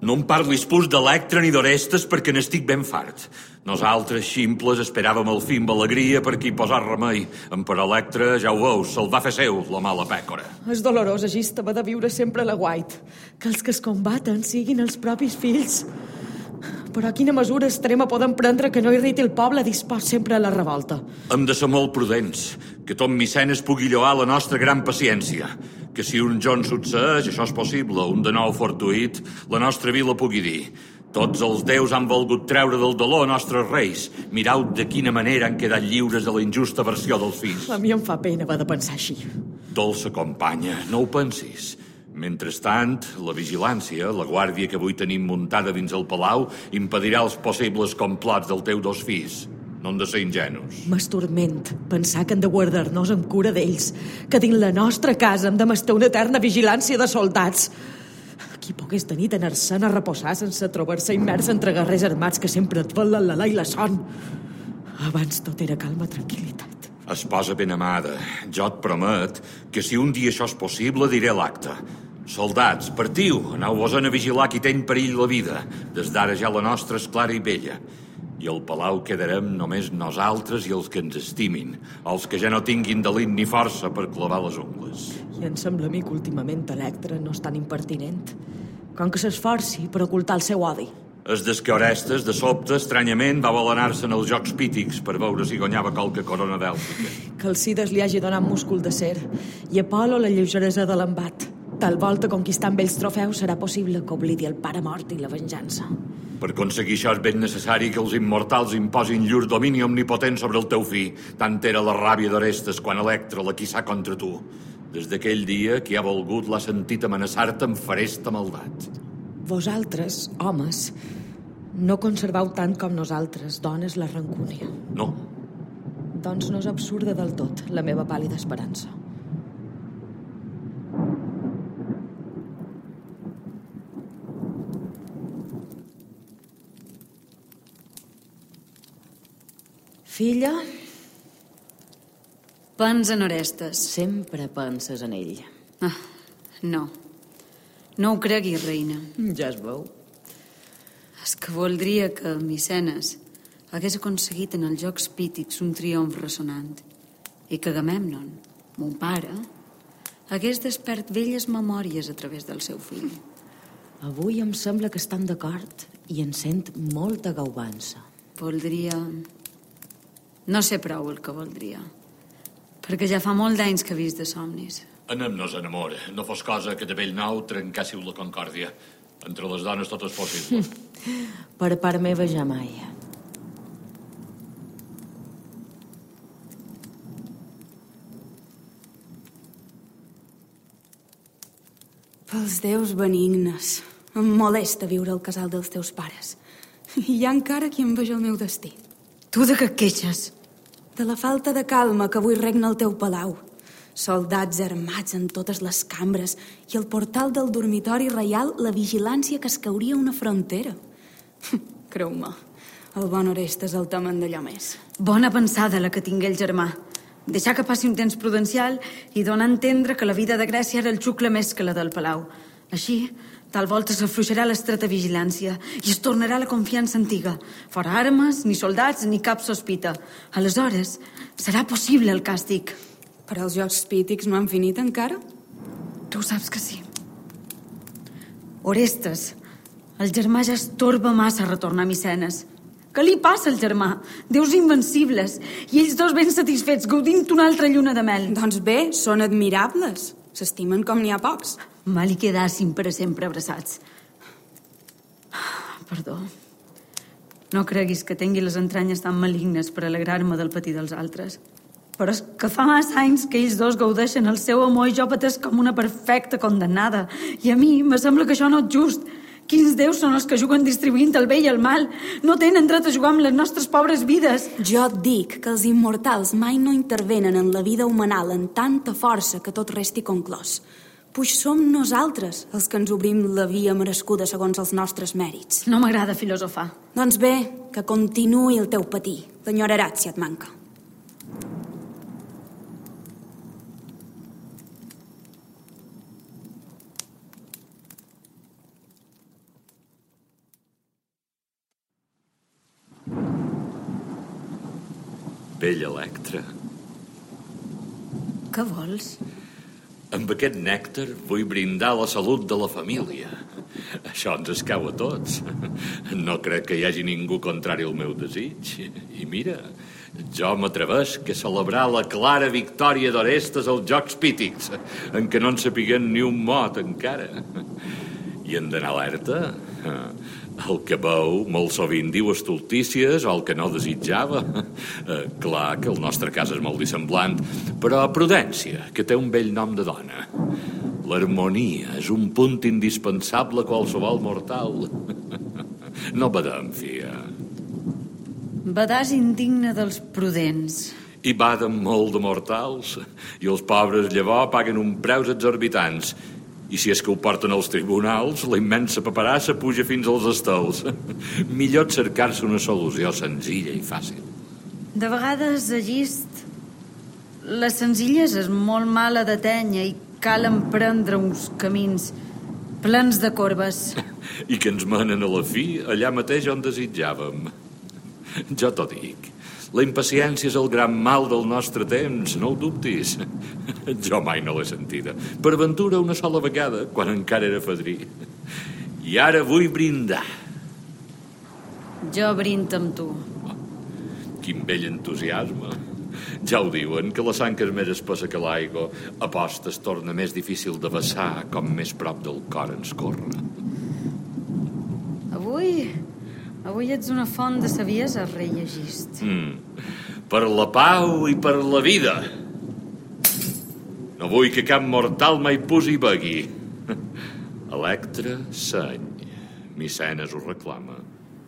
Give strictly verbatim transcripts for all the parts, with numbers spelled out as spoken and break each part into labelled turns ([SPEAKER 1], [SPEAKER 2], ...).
[SPEAKER 1] No em parlis pus d'Electra ni d'Orestes perquè n'estic ben fart. Nosaltres, ximples, esperàvem el fi amb alegria per aquí posar remei. En per Electra, ja ho veus, se'l va fer seu, la mala pècora.
[SPEAKER 2] És dolorós, Egista, va de viure sempre a la White. Que els que es combaten siguin els propis fills. Però a quina mesura extrema poden prendre que no irriti el poble dispost sempre a la revolta?
[SPEAKER 1] Hem de ser molt prudents, que Tom Micenes pugui lloar la nostra gran paciència. Que si un John succeeix, això és possible, un de nou fortuït, la nostra vila pugui dir: tots els déus han volgut treure del dolor a nostres reis. Mirau de quina manera han quedat lliures de la injusta versió dels fills.
[SPEAKER 2] A mi em fa pena haver de pensar així.
[SPEAKER 1] Dolça companya, no ho pensis. Mentrestant, la vigilància, la guàrdia que avui tenim muntada dins el palau, impedirà els possibles complots dels teus dos fills. No han de ser ingenus.
[SPEAKER 2] M'estorment pensar que hem de guardar-nos amb cura d'ells, que dins la nostra casa hem de mestar una eterna vigilància de soldats. Qui pogués tenir anar-se'n a reposar sense trobar-se immers entre guerrers armats que sempre et velen l'alà i la son. Abans tot era calma, tranquil·litat.
[SPEAKER 1] Esposa ben amada, jo et promet que si un dia això és possible diré l'acte. Soldats, partiu, aneu-vos-en a vigilar qui té en perill la vida. Des d'ara ja la nostra és clara i bella. I al palau quedarem només nosaltres i els que ens estimin, els que ja no tinguin delit ni força per clavar les ungles.
[SPEAKER 2] I em sembla a mi que últimament Electra no és tan impertinent, com que s'esforci per ocultar el seu odi.
[SPEAKER 1] És des que Orestes, de sobte, estranyament, va balanar-se en els Jocs Pítics per veure si guanyava qualque corona bèltica.
[SPEAKER 2] Que Alcides li hagi donat múscul de ser i Apolo la lleugeresa de l'embat. Tal volta conquistar amb ells trofeus serà possible que oblidi el pare mort i la venjança.
[SPEAKER 1] Per aconseguir això és ben necessari que els immortals imposin llur domini omnipotent sobre el teu fill. Tant era la ràbia d'Orestes quan Electra la quissà contra tu. Des d'aquell dia, qui ha volgut l'ha sentit amenaçar-te amb feresta maldat.
[SPEAKER 2] Vosaltres, homes, no conservau tant com nosaltres, dones, la rancúnia.
[SPEAKER 1] No.
[SPEAKER 2] Doncs no és absurda del tot, la meva pàl·lida esperança. Filla...
[SPEAKER 3] Pens en Orestes.
[SPEAKER 2] Sempre penses en ell.
[SPEAKER 3] Ah, no. No ho creguis, reina.
[SPEAKER 2] Ja es veu.
[SPEAKER 3] És que voldria que Micenes hagués aconseguit en els Jocs Pítics un triomf ressonant i que Agamèmnon, mon pare, hagués despert velles memòries a través del seu fill.
[SPEAKER 2] Avui em sembla que estan d'acord i en sent molta gaubança.
[SPEAKER 3] Voldria... No sé prou el que voldria, perquè ja fa molt d'anys que he vist de somnis.
[SPEAKER 1] Anem-nos en amor. No fos cosa que de vell nou trencàssiu la concòrdia. Entre les dones tot és possible.
[SPEAKER 2] Per part meva ja mai.
[SPEAKER 4] Pels déus benignes, em molesta viure al casal dels teus pares. I hi ha encara qui em veja el meu destí.
[SPEAKER 3] Tu de què et queixes?
[SPEAKER 4] De la falta de calma que avui regna al teu palau. Soldats armats en totes les cambres i al portal del dormitori reial la vigilància que es cauria una frontera. Creu-me, el bon Orestes el temen d'allò més.
[SPEAKER 3] Bona pensada la que tingué el germà. Deixar que passi un temps prudencial i donar a entendre que la vida de Grècia era el xucle més que la del palau. Així, tal volta s'afluixarà l'estreta vigilància i es tornarà la confiança antiga. Fora armes, ni soldats, ni cap sospita. Aleshores, serà possible el càstig.
[SPEAKER 4] Però els Jocs Pítics no han finit encara?
[SPEAKER 3] Tu saps que sí. Orestes, el germà ja es torba massa a retornar a Micenes. Què li passa al germà? Déus invencibles. I ells dos ben satisfets, gaudint una altra lluna de mel.
[SPEAKER 4] Doncs bé, són admirables. S'estimen com n'hi ha pocs.
[SPEAKER 3] Mal hi quedassin per a sempre abraçats. Perdó. No creguis que tingui les entranyes tan malignes per alegrar-me del patir dels altres. Però és que fa massa anys que ells dos gaudeixen el seu amor i jo pateix com una perfecta condemnada. I a mi me sembla que això no és just. Quins déus són els que juguen distribuint el bé i el mal? No tenen dret a jugar amb les nostres pobres vides.
[SPEAKER 4] Jo et dic que els immortals mai no intervenen en la vida humanal amb tanta força que tot resti conclòs. Puix som nosaltres els que ens obrim la via merescuda segons els nostres mèrits.
[SPEAKER 3] No m'agrada filosofar.
[SPEAKER 4] Doncs bé, que continuï el teu patir. T'enyoraràs si et manca.
[SPEAKER 1] Bella Electra.
[SPEAKER 3] Què vols?
[SPEAKER 1] Amb aquest nèctar vull brindar la salut de la família. Això ens escau a tots. No crec que hi hagi ningú contrari al meu desig. I mira, jo m'atrevesc a celebrar la clara victòria d'Orestes als Jocs Pítics, en què no en sapiguem ni un mot encara. I hem d'anar alerta. El que veu molt sovint diu estultícies o el que no desitjava. Eh, clar que el nostre cas és molt dissemblant, però prudència, que té un bell nom de dona. L'harmonia és un punt indispensable a qualsevol mortal. No badem, fia.
[SPEAKER 3] Badàs indigne dels prudents.
[SPEAKER 1] I baden molt de mortals, i els pobres llavors paguen un preus exorbitants. I si és que ho porten als tribunals, la immensa paperassa puja fins als estels. Millor cercar-se una solució senzilla i fàcil.
[SPEAKER 3] De vegades, Egist, la senzillesa és molt mala de tenya i cal emprendre uns camins plens de corbes.
[SPEAKER 1] I que ens menen a la fi allà mateix on desitjàvem. Jo t'ho dic. La impaciència és el gran mal del nostre temps, no ho dubtis. Jo mai no l'he sentida. Per ventura una sola vegada, quan encara era fadrí. I ara vull brindar.
[SPEAKER 3] Jo brind amb tu.
[SPEAKER 1] Oh, quin bell entusiasme. Ja ho diuen, que la sang que és més espessa que l'aigua, aposta es torna més difícil de vessar com més prop del cor ens corre.
[SPEAKER 3] Avui... Avui ets una font de saviesa, rei Egist.
[SPEAKER 1] Mm. Per la pau i per la vida. No vull que cap mortal mai pusi i begui. Electra, seny. Micenes ho reclama.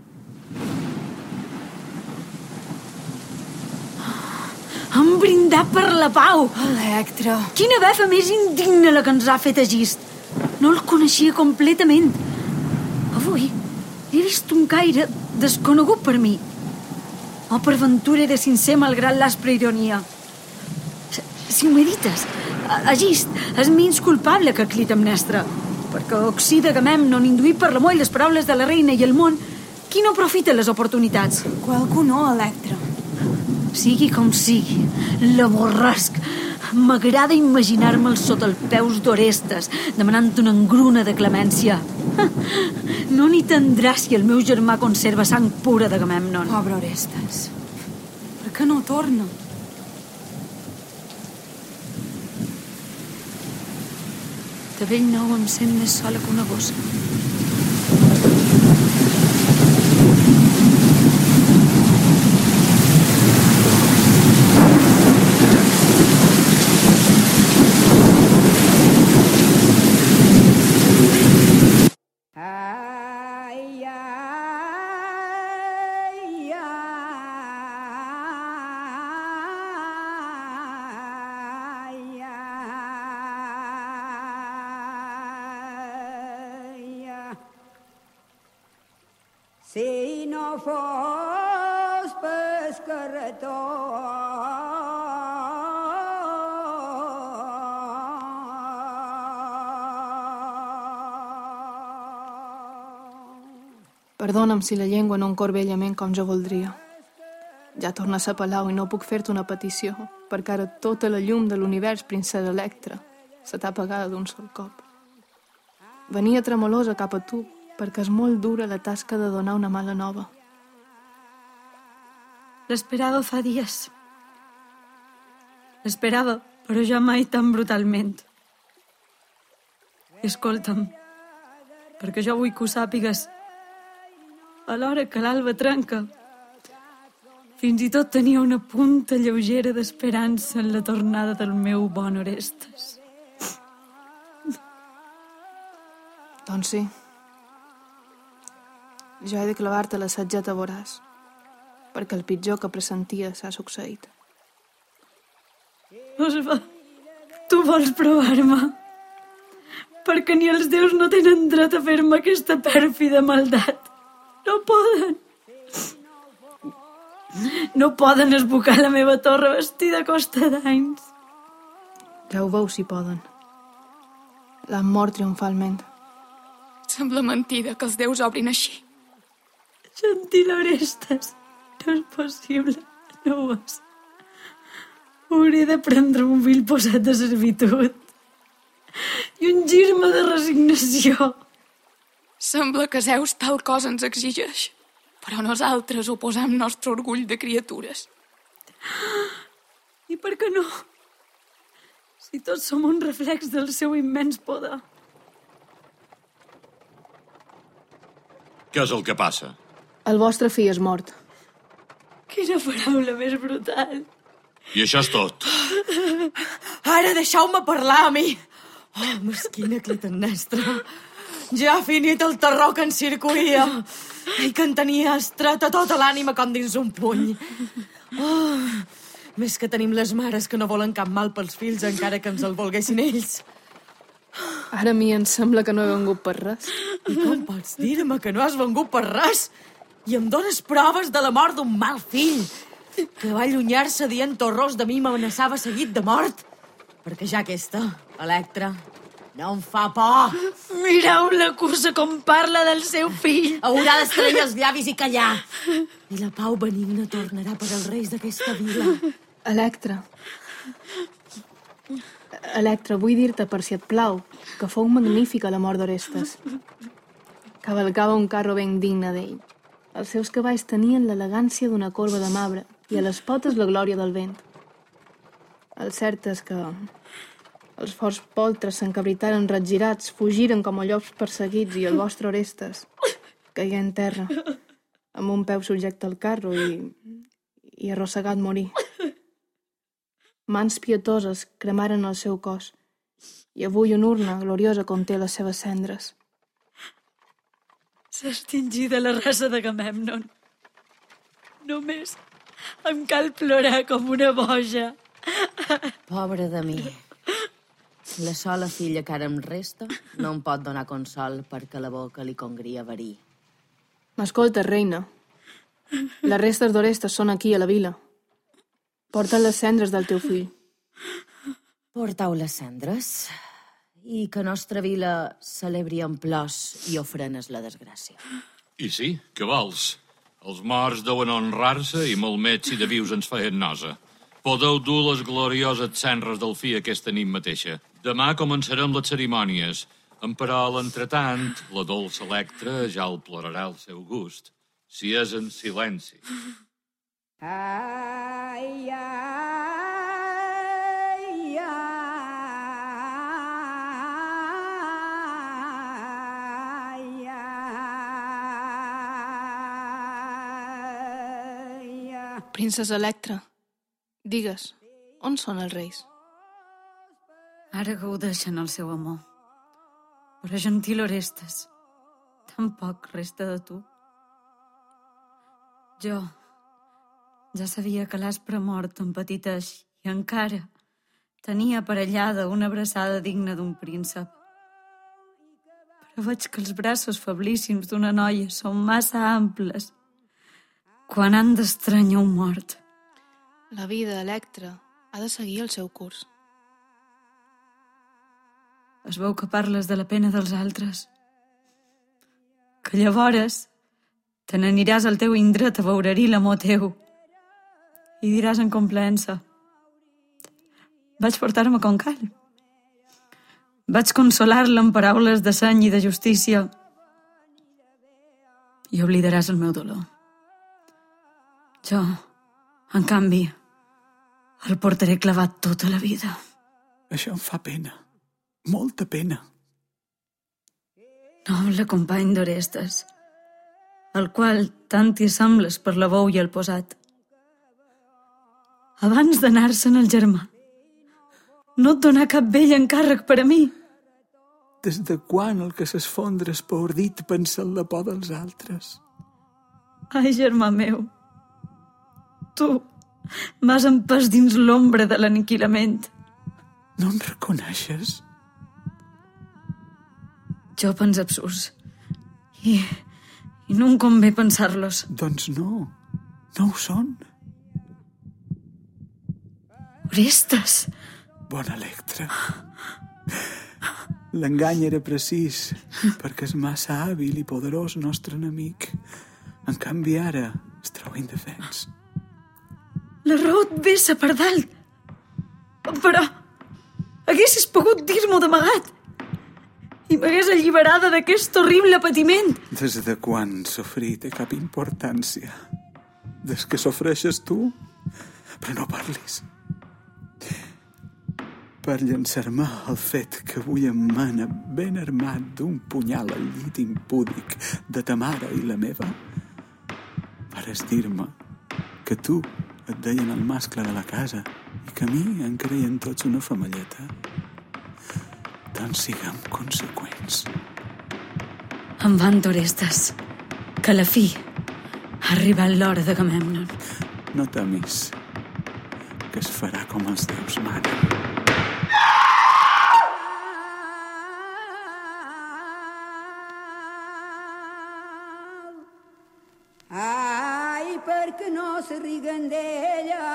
[SPEAKER 3] Han brindat per la pau!
[SPEAKER 4] Electra...
[SPEAKER 3] Quina befa més indigna la que ens ha fet Egist. No el coneixia completament. Avui he vist un caire desconegut per mi. O per ventura era sincer malgrat l'aspra ironia. Si ho medites, Egist és menys culpable que Clitemnestra, perquè oxida Agamèmnon induït per l'amor i les paraules de la reina i el món, qui no aprofita les oportunitats?
[SPEAKER 4] Qualcú no, Electra.
[SPEAKER 3] Sigui com sigui, l'avorresc. M'agrada imaginar-me'l sota els peus d'Orestes, demanant una engruna de clemència. No n'hi tindrà si el meu germà conserva sang pura d'Agamèmnon.
[SPEAKER 4] Pobre Orestes. Per què no torna?
[SPEAKER 3] De vell nou em sent més sola que una gossa.
[SPEAKER 5] Si no fos pel carretó
[SPEAKER 6] Perdona'm si la llengua no em cor bellament com jo voldria. Ja torna a ser palau i no puc fer-te una petició, perquè ara tota la llum de l'univers, princesa Electra, se t'ha apagada d'un sol cop. Venia tremolosa cap a tu, perquè és molt dura la tasca de donar una mala nova.
[SPEAKER 3] L'esperava fa dies. L'esperava, però ja mai tan brutalment. Escolta'm, perquè jo vull que ho sàpigues. A l'hora que l'alba trenca, fins i tot tenia una punta lleugera d'esperança en la tornada del meu bon Orestes.
[SPEAKER 6] Doncs sí. Jo he de clavar-te la satgeta voraç, perquè el pitjor que pressentia s'ha succeït.
[SPEAKER 3] Osva, tu vols provar-me? Perquè ni els déus no tenen dret a fer-me aquesta pèrfida maldat. No poden. No poden esbucar la meva torre vestida a costa d'anys.
[SPEAKER 6] Ja ho veus si poden. L'han mort triomfalment.
[SPEAKER 4] Sembla mentida que els déus obrin així.
[SPEAKER 3] Gentil Orestes, no és possible, no ho és. Hauré de prendre un fill posat de servitud i ungir-me de resignació.
[SPEAKER 6] Sembla que Zeus tal cosa ens exigeix, però nosaltres oposam nostre orgull de criatures.
[SPEAKER 3] I per què no? Si tots som un reflex del seu immens poder.
[SPEAKER 1] Què és el que passa?
[SPEAKER 6] El vostre fill és mort.
[SPEAKER 3] Quina paraula més brutal.
[SPEAKER 1] I això és tot.
[SPEAKER 2] Ara deixeu-me parlar a mi. Oh, mesquina Clitemnestra. Ja ha finit el terror que ens circuïa i que en tenia estreta tota l'ànima com dins un puny. Oh, més que tenim les mares que no volen cap mal pels fills encara que ens el volguessin ells.
[SPEAKER 6] Ara a mi em sembla que no he vengut per res.
[SPEAKER 2] I com pots dir-me que no has vengut per res? I em dones proves de la mort d'un mal fill que va allunyar-se dient horrors de mi i m'amenaçava seguit de mort. Perquè ja aquesta, Electra, no em fa por.
[SPEAKER 3] Mireu la cursa com parla del seu fill.
[SPEAKER 2] Haurà d'estrellar els llavis i callar. I la pau benigna tornarà per als reis d'aquesta vila.
[SPEAKER 6] Electra. Electra, vull dir-te, per si et plau, que fou magnífica la mort d'Orestes. Cavalcava un carro ben digne d'ell. Els seus cavalls tenien l'elegància d'una corba de marbre i a les potes la glòria del vent. El cert és que els forts poltres s'encabritaren ratgirats, fugiren com a llops perseguits i el vostre Orestes caigué en terra, amb un peu subjecte al carro i, i arrossegat morí. Mans pietoses cremaren el seu cos i avui una urna gloriosa conté les seves cendres.
[SPEAKER 3] S'ha extingit de la raça d'Agamèmnon. Només em cal plorar com una boja.
[SPEAKER 2] Pobra de mi. La sola filla que ara em resta no em pot donar consol perquè la boca li congria verí.
[SPEAKER 6] M'escolta, reina. Les restes d'Orestes són aquí, a la vila. Porta les cendres del teu fill.
[SPEAKER 2] Portau les cendres i que nostra vila celebri amb plors i ofrenes la desgràcia.
[SPEAKER 1] I sí, què vols? Els morts deuen honrar-se i molt més si de vius ens feien nosa. Podeu dur les glorioses cendres del fill aquesta nit mateixa. Demà començarem les cerimònies. Però, a l'entretant, la dolça Electra ja el plorarà al seu gust, si és en silenci.
[SPEAKER 5] Ai, ai, ai, ai, ai.
[SPEAKER 6] Princesa Electra, digues, on són els reis?
[SPEAKER 3] Ara gaudeixen el seu amor. Però, gentil Orestes, tampoc resta de tu. Jo ja sabia que l'aspre mort em petiteix i encara tenia aparellada una abraçada digna d'un príncep. Però veig que els braços feblíssims d'una noia són massa amples quan han d'estranyar un mort.
[SPEAKER 6] La vida, Electra, ha de seguir el seu curs.
[SPEAKER 3] Es veu que parles de la pena dels altres. Que llavors te n'aniràs al teu indret a veurerí l'amor teu i diràs en complaença: vaig portar-me com cal. Vaig consolar-la amb paraules de seny i de justícia i oblidaràs el meu dolor. Jo, en canvi, el portaré clavat tota la vida.
[SPEAKER 7] Això em fa pena. Molta pena.
[SPEAKER 3] Noble company d'Orestes, al qual tant t'hi sembles per la bou i el posat. Abans d'anar-se'n el germà, no et donà cap vell encàrrec per a mi.
[SPEAKER 7] Des de quan el que s'esfondra és paordit pensa en la por dels altres?
[SPEAKER 3] Ai, germà meu, tu m'has empès dins l'ombra de l'aniquilament.
[SPEAKER 7] No em reconeixes?
[SPEAKER 3] Jo pens absurds i, i no em convé pensar-los.
[SPEAKER 7] Doncs no, no ho són.
[SPEAKER 3] Orestes!
[SPEAKER 7] Bona Electra. L'engany era precís, perquè és massa hàbil i poderós nostre enemic. En canvi ara es troba indefens.
[SPEAKER 3] La raó et vessa per dalt. Però haguessis pogut dir-m'ho d'amagat i m'hagués alliberada d'aquest horrible patiment.
[SPEAKER 7] Des de quan sofrir té cap importància? Des que sofreixes tu? Però no parlis. Per llançar-me el fet que avui em mana ben armat d'un punyal al llit impúdic de ta mare i la meva, pares dir-me que tu et deien el mascle de la casa i que a mi em creien tots una femelleta. Doncs siguem conseqüents.
[SPEAKER 3] Em van Orestes, que a la fi ha arribat l'hora d'Agamèmnon.
[SPEAKER 7] No temis, que es farà com els déus manen.
[SPEAKER 5] Ai, perquè no se riguen d'ella.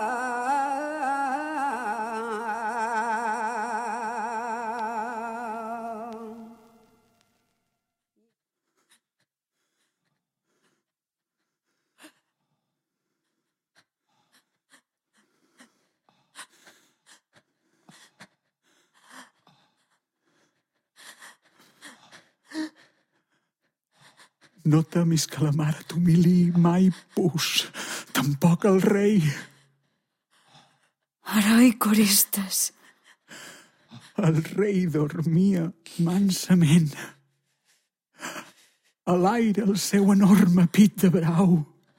[SPEAKER 7] No temis que la mare t'humili mai, Pus, tampoc el rei.
[SPEAKER 3] Heroic Orestes.
[SPEAKER 7] El rei dormia mansament. A l'aire el seu enorme pit de brau.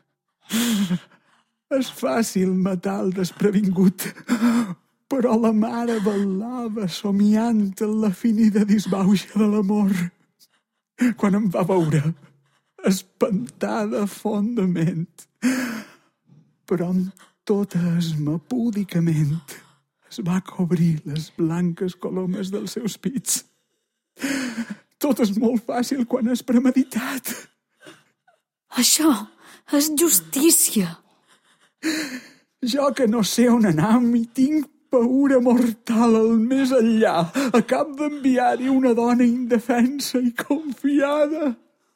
[SPEAKER 7] És fàcil matar el desprevingut, però la mare ballava somiant en la finida disbauxa de l'amor. Quan em va veure, espantada fondament, però amb tota esma púdicament es va cobrir les blanques colomes dels seus pits. Tot és molt fàcil quan és premeditat.
[SPEAKER 3] Això és justícia.
[SPEAKER 7] Jo que no sé on anar i tinc paura mortal al més enllà, a cap d'enviar-hi una dona indefensa i confiada.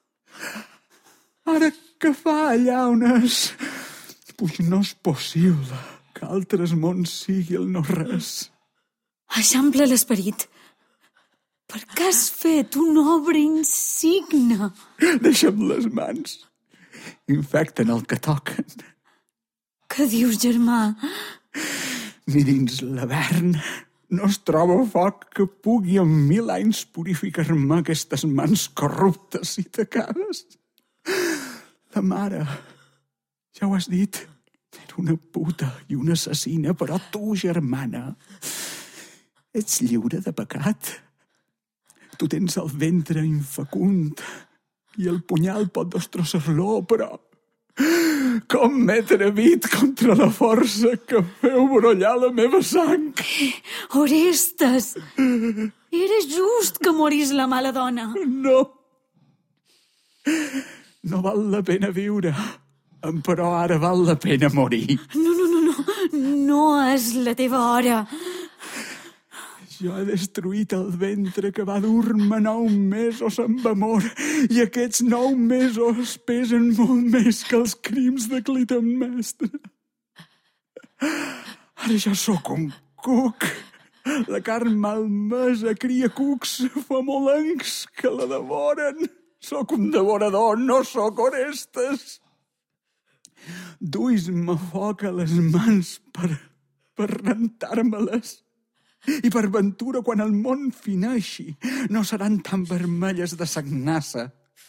[SPEAKER 7] Ara què fa allà on és? Pues no és possible que altres mons sigui el no-res.
[SPEAKER 3] Eixampla l'esperit. Per què has fet una obra insigne?
[SPEAKER 7] Deixa'm les mans. Infecten el que toquen.
[SPEAKER 3] Què dius, germà?
[SPEAKER 7] Ni dins l'avern no es troba foc que pugui en mil anys purificar-me aquestes mans corruptes i tacades. La mare, ja ho has dit, era una puta i una assassina, però tu, germana, ets lliure de pecat. Tu tens el ventre infecund i el punyal pot destrossar-lo, però com m'he atrevit contra la força que feu brollar la meva sang.
[SPEAKER 3] Orestes, era just que morís la mala dona.
[SPEAKER 7] No. No val la pena viure, però ara val la pena morir.
[SPEAKER 3] No, no, no, no. No és la teva hora.
[SPEAKER 7] Jo he destruït el ventre que va dur-me nou mesos amb amor i aquests nou mesos pesen molt més que els crims de Clitemnestra. Ara ja sóc un cuc. La carn malmesa cria cucs famolencs que la devoren. Sóc un devorador, no sóc Orestes. Duis-me foc a les mans per, per rentar-me-les. I per ventura, quan el món fineixi, no seran tan vermelles de sagnassa.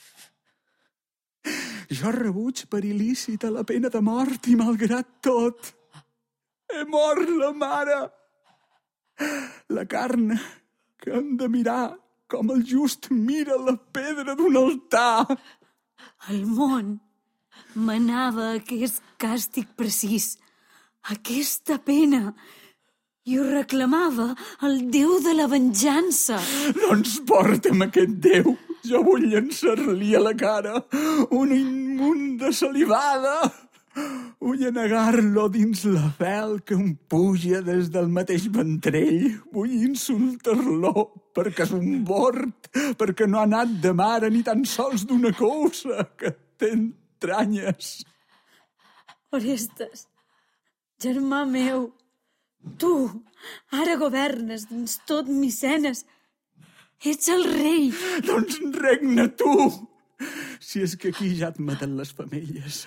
[SPEAKER 7] Jo rebuig per il·lícita la pena de mort i, malgrat tot, he mort la mare. La carn que hem de mirar com el just mira la pedra d'un altar.
[SPEAKER 3] El món manava aquest càstig precís, aquesta pena, i ho reclamava el déu de la venjança.
[SPEAKER 7] Doncs porta'm aquest déu. Jo vull llançar-li a la cara una immunda salivada. Vull anegar-lo dins la fel que em puja des del mateix ventrell. Vull insultar-lo perquè és un bord, perquè no ha anat de mare ni tan sols d'una cosa que té entranyes.
[SPEAKER 3] Orestes, germà meu, Tu, ara governes dins tot Micenes. Ets el rei.
[SPEAKER 7] Doncs regna tu! Si és que aquí ja et maten les femelles.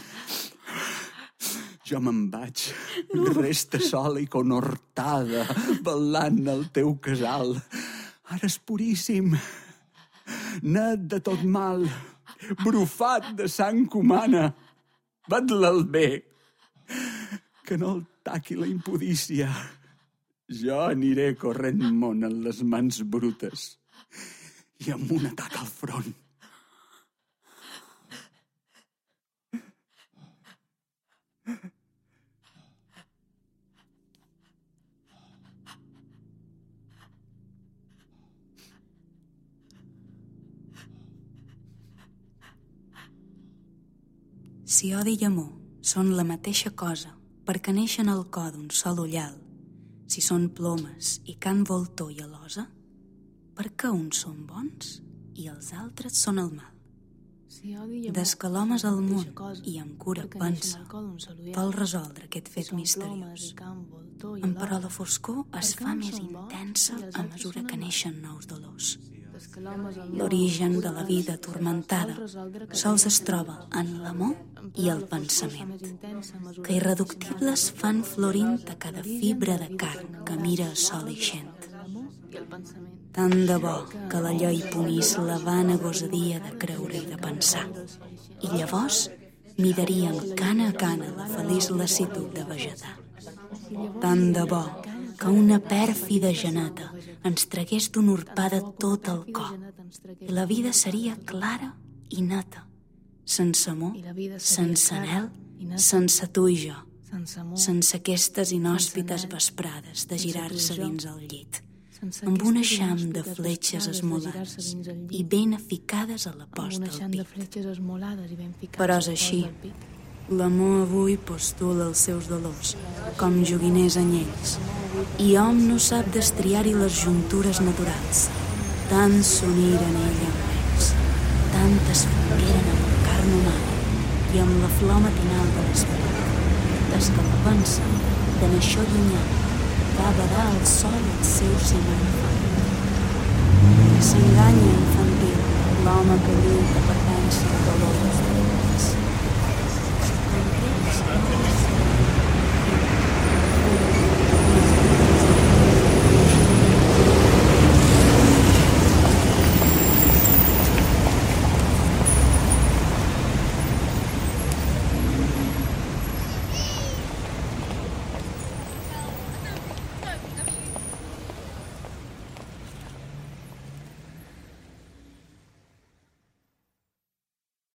[SPEAKER 7] Jo me'n vaig. No. Resta sola i conhortada, ballant al teu casal. Ara és puríssim, net de tot mal, brufat de sang humana. Bat'l bé, que no el taqui la impudícia. Jo aniré corrent món en les mans brutes i amb un atac al front.
[SPEAKER 4] Si odi i amor són la mateixa cosa perquè neixen al cor d'un sol ullal, si són plomes i can voltor i alosa, per què uns són bons i els altres són el mal? Des que l'home és al món i amb cura pensa, vol resoldre aquest fet misteriós. Però la foscor es fa més intensa a mesura que neixen nous dolors. L'origen de la vida atormentada sols es troba en l'amor i el pensament, que irreductibles fan florint a cada fibra de carn que mira a sol ixent. Tant de bo que la llei punís la vana gosadia de creure i de pensar, i llavors miraríem cana a cana la feliç lassitud de vegetar. Tant de bo que una pèrfida geneta ens tragués d'una urpada tot el cor, i la vida seria clara i neta, sense amor, sense anhel, sense tu i jo, sense aquestes inhòspites vesprades de girar-se dins el llit, amb un eixam de fletxes esmolades i ben aficades a la posta del pit. Però és així. L'amor avui postula els seus dolors, com joguiners anyells, i hom no sap destriar-hi les juntures naturals. Tant s'uniren ella amb ells, tant es fongueren amb la carn humana i amb la flor matinal de l'esperit, des que la pensa, de naixó llunyà, va badar al sol el seu ciment infant. S'enganya infantil l'home que lluita per vèncer el dolor.